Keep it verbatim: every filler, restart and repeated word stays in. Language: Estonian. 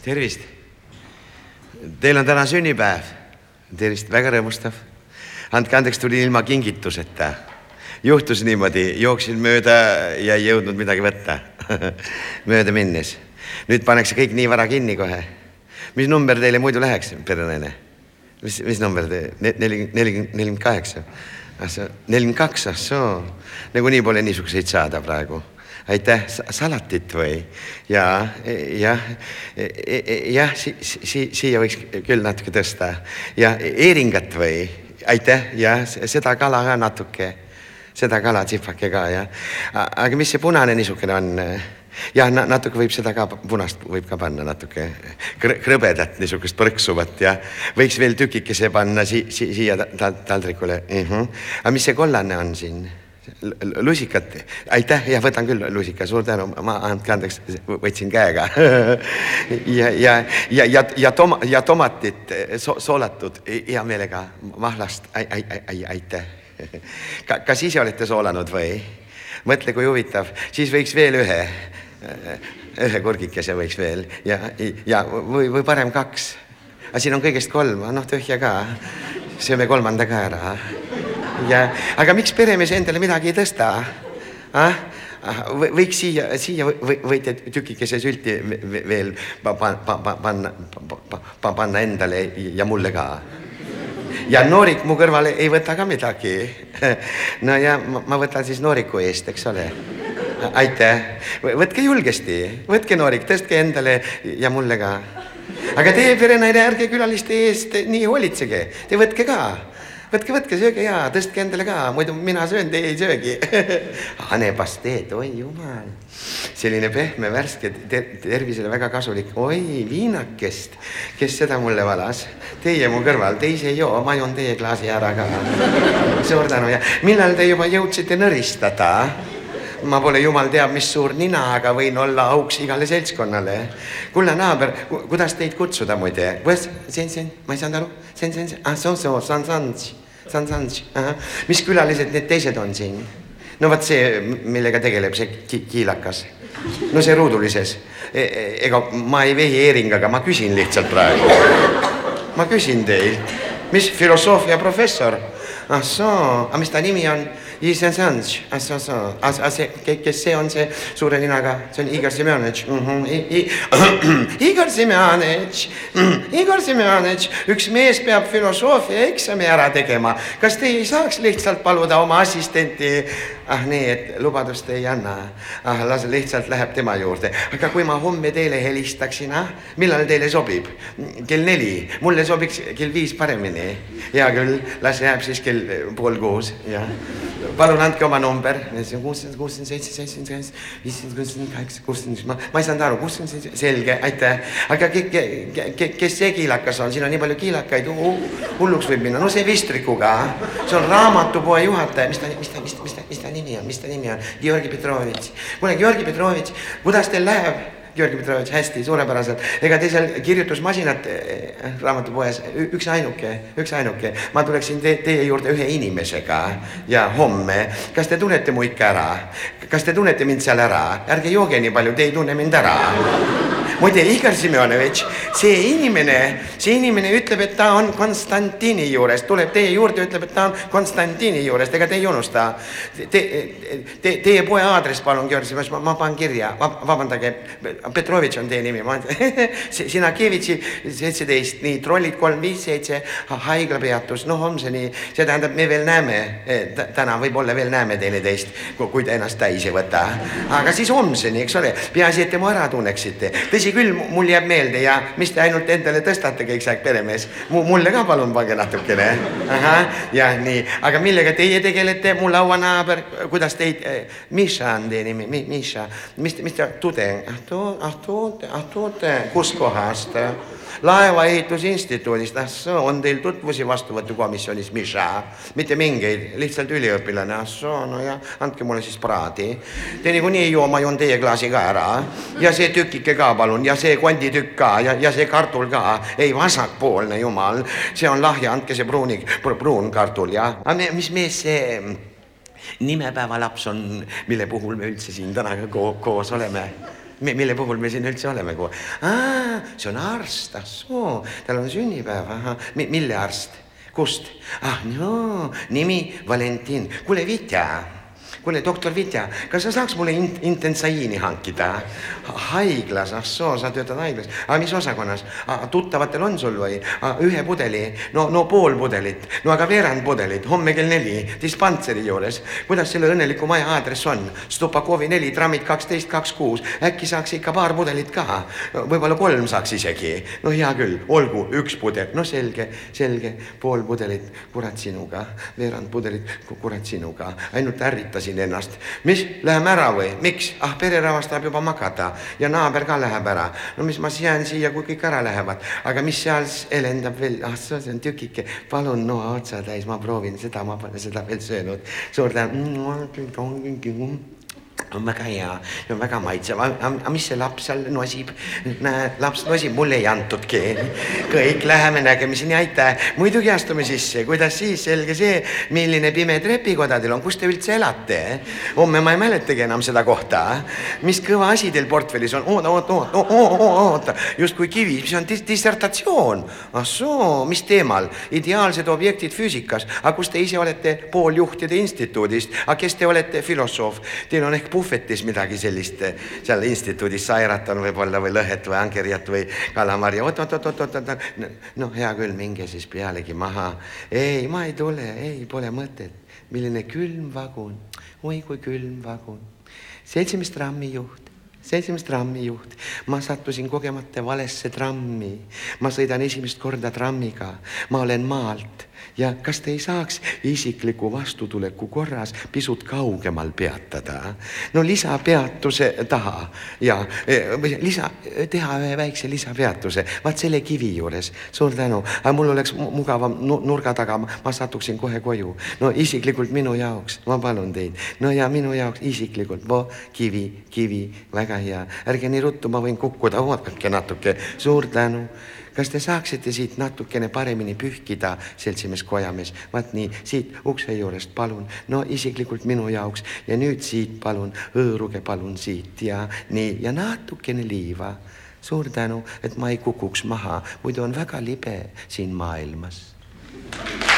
tervist. Teil on täna sünnipäev. Tervist, väga rõõmustav. Andke andeks, tuli ilma kingituseta. Juhtus niimoodi, jooksin mööda ja ei jõudnud midagi võtta. Mööda minnes. Nüüd paneks kõik nii vara kinni kohe. Mis number teile muidu läheks, perenaine? Mis, mis number te? nelikümmend kaheksa. nelikümmend kaks, ah soo. Nagu nii pole niisuguseid saada praegu. Aitäh, salatit või? Ja, ja, ja si, si, siia võiks küll natuke tõsta. Ja eeringat või? Aitäh, ja seda kala ka natuke. Seda kala tsipake ka, ja. Aga mis see punane niisugune on? Ja natuke võib seda ka, punast võib ka panna natuke krõbedat, niisugust põrksuvat, ja võiks veel tükikese panna si, si, siia taldrikule. Uh-huh. Aga mis see kollane on siin? Lusikat. Aitäh, ja võtan küll lusika, suur tänu. Ma andke andeks, võtsin käega. ja, ja, ja, ja, ja, toma, ja tomatit so, soolatud hea meelega mahlast. Ai, ai, ai, aitäh. Ka, kas ise olete soolanud või? Mõtle, kui huvitav. Siis võiks veel ühe. Ühe kurgikese võiks veel. Ja, ja või, või parem kaks. Aga siin on kõigest kolm. Noh, tühja ka. Sööme kolmanda ka ära. Ja, aga miks peremees endale midagi ei tõsta? Ah? Võiks siia, siia või, võite tükikese sülti veel panna, panna, panna endale ja mulle ka. Ja noorik mu kõrvale ei võta ka midagi. No ja ma, ma võtan siis nooriku eest, eks ole. Aitäh. Võtke julgesti. Võtke noorik, tõstke endale ja mulle ka. Aga teie perenaine ärge külaliste eest nii hoolitsege. Te võtke ka. Võtke, võtke, sööge ja tõstke endale ka. Muidu mina söön, te ei söögi. Hanepasteed, oi jumal. Selline pehme, värske, tervisele väga kasulik. Oi, viinakest, kes seda mulle valas. Teie mu kõrval, teise ei joo, ma joon teie klaasi ära ka. Suur tänu. Ja millal te juba jõudsite nõristada? Ma pole jumal teab, mis suur nina, aga võin olla auks igale seltskonnale. Kulla naaber, kuidas teid kutsuda muide? Sen, sen, ma ei saanud aru. Sen, sen, sen, ah, soo, soo, san, sans, san, sans. Mis külalised need teised on siin? No vaat see, millega tegeleb see ki kiilakas. No see ruudulises. Ega ma ei vehi eeringaga, ma küsin lihtsalt praegu. Ma küsin teilt. Mis filosoofia professor? Ah soo, aga mis ta nimi on? Isen Sanj, ah soo, soo. Ah see, kes see on see suure ninaga? See on Igor Semjonitš. Igor Semjonitš, Igor Semjonitš. Üks mees peab filosoofia eksami ära tegema. Kas te ei saaks lihtsalt paluda oma assistenti? Ah nii, et lubadust ei anna. Ah, las lihtsalt läheb tema juurde. Aga kui ma homme teile helistaksin, ah? Millal teile sobib? Kell neli. Mulle sobiks kell viis paremini. Hea küll, las jääb siis kell pool kuus. Ja. Palun andke oma number. kuuskümmend seitse, seitsekümmend seitse, viiskümmend kuuskümmend kaheksa, kuuskümmend. Ma, ma ei saanud aru. kuuskümmend seitse. Selge, aitäh. Aga ke, ke, ke, kes see kiilakas on? Siin on nii palju kiilakaid. Hulluks võib minna. No see Vistrikuga. See on raamatupoe juhataja. Mis ta, mis ta, mis ta, mis ta, mis ta nimi on? Mis ta nimi on? Georgi Petrovitš. Kuule, Georgi Petrovitš, kuidas teil läheb? Georgi Petrovitš, hästi, suurepäraselt. Ega te seal kirjutusmasinat raamatupoes, üks ainuke, üks ainuke. Ma tuleksin te, teie juurde ühe inimesega ja homme. Kas te tunnete mu ikka ära? Kas te tunnete mind seal ära? Ärge jooge nii palju, te ei tunne mind ära. Muide, Igor Semjonovitš, see inimene, see inimene ütleb, et ta on Konstantini juures. Tuleb teie juurde, ütleb, et ta on Konstantini juures. Ega te ei unusta. Te, te, teie poe aadress, palun, Georgi Semjonovitš, ma, ma panen kirja. Vabandage, Petrovitš on teie nimi. Sinakevitši seitseteist, nii, trollid kolm viis seitse, haiglapeatus, no homseni. See tähendab, me veel näeme, täna võib-olla veel näeme teineteist, kui te ennast täis ei võta. Aga siis homseni, eks ole, peaasi, et te mu ära tunneksite. Tõsi küll, mul jääb meelde ja mis te ainult endale tõstate kõik see peremees. Mulle ka palun pange natukene. Aha, ja nii. Aga millega teie tegelete, mu lauanaaber, kuidas teid, Miša on teie nimi, Miša. Mis, mis te, tudeng, ah toote, ah toote, ah toote, kus kohast? Laevaehitusinstituudist, ah soo, on teil tutvusi vastuvõtukomisjonis, Miša? Mitte mingeid, lihtsalt üliõpilane, ah soo, no ja andke mulle siis praadi. Te niikuinii ei joo, ma joon teie klaasi ka ära. Ja see tükike ka palun, ja see konditükk ka, ja, ja see kartul ka. Ei, vasakpoolne, jumal. See on lahja, andke see pruuni, pruun kartul, ja. Aga mis mees see nimepäeva laps on, mille puhul me üldse siin täna ko koos oleme? mille puhul me siin üldse oleme? Aa, see on arst, ah soo, tal on sünnipäev, aha, mille arst? Kust? Ah, no, nimi Valentin. Kuule, Vitja, kuule, doktor Vitja, kas sa saaks mulle int intensaiini hankida? Haiglas, ah soo, sa töötad haiglas. Aga mis osakonnas? Tuttavatel on sul või? Ühe pudeli, no, no pool pudelit, no aga veerand pudelit, homme kell neli, dispantseri juures. Kuidas selle õnneliku maja aadress on? Stupakovi neli, trammid kaksteist kakskümmend kuus. Äkki saaks ikka paar pudelit ka? Võibolla kolm saaks isegi. No hea küll, olgu, üks pudel. No selge, selge, pool pudelit, kurat sinuga, veerand pudelit, kurat sinuga. Ainult ärritasin ennast. Mis, läheme ära või? Miks? Ah, pererahvas tahab juba magada ja naaber ka läheb ära. No mis ma jään siia, kui kõik ära lähevad. Aga mis seal elendab veel? Ah, see on tükike. Palun noa otsa täis, ma proovin seda, ma pole seda veel söönud. Suur tänu. On väga hea, on väga maitsev. Aga mis see laps seal nosib? Näe, laps nosib, mulle ei antudki. Kõik läheme nägemiseni, aitäh. Muidugi astume sisse. Kuidas siis? Selge see, milline pime trepikoda teil on. Kus te üldse elate? Homme ma ei mäletagi enam seda kohta. Mis kõva asi teil portfellis on? Oota, oota, oota, oota, oota. Just kui kivi, mis on dis dissertatsioon. Ah soo, mis teemal? Ideaalsed objektid füüsikas. Aga kus te ise olete pooljuhtide instituudist? Aga kes te olete filosoof? Teil on ehk puhvetis midagi sellist seal instituudis sairatan võib-olla või lõhet või ankeriat või kalamari. Oot, oot, oot, oot, oot. No hea küll, minge siis pealegi maha. Ei, ma ei tule, ei, pole mõtet. Milline külm vagun. Oi, kui külm vagun. Seltsimees trammijuht. Seltsimees trammijuht. Ma sattusin kogemata valesse trammi. Ma sõidan esimest korda trammiga. Ma olen maalt. Ja kas te ei saaks isikliku vastutuleku korras pisut kaugemal peatada? No lisapeatuse taha ja lisa, teha ühe väikse lisapeatuse. Vaat selle kivi juures. Suur tänu. Aga mul oleks mugavam nurga taga. Ma satuksin kohe koju. No isiklikult minu jaoks. Ma palun teid. No ja minu jaoks isiklikult. Vo, kivi, kivi. Väga hea. Ärge nii ruttu, ma võin kukkuda. Oodake natuke. Suur tänu. Kas te saaksite siit natukene paremini pühkida, seltsimees Kojamees? Vaat nii, siit ukse juurest palun. No isiklikult minu jaoks. Ja nüüd siit palun, hõõruge palun siit ja nii. Ja natukene liiva. Suur tänu, et ma ei kukuks maha. Muidu on väga libe siin maailmas.